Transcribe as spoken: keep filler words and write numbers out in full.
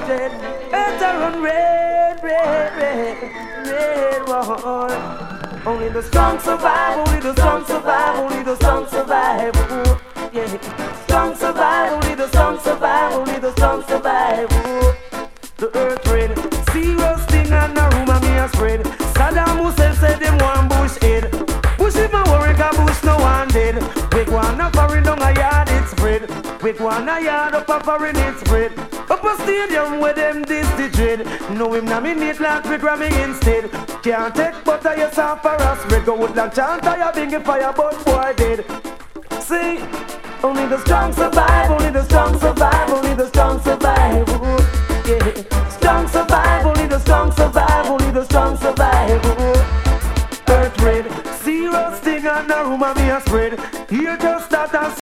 dread. Earth a run red, red, red, red war. Only the strong survive, only the strong survive, only the strong survive. Ooh, yeah. Strong survive, only the strong survive, only the strong survive. Ooh. The earth red, serious thing and a rumor me a spread. Saddam Hussein said them one bush head. Bush if my worry a bush no one dead. We go on a foreign down a yard it spread. We go on a yard up a foreign it spread. Up a stadium where them this the dread. No him nominate like we Grammy instead. Can't take butter you soft for us. Spread go wood like chant I bring it fire but boy dead. See, only the strong survive, only the strong survive, only the strong survive. Ooh, yeah. Strong survive, only the strong survive, only the strong survive. Ooh. Earth red, zero sting and a rumor me a spread. Here just start and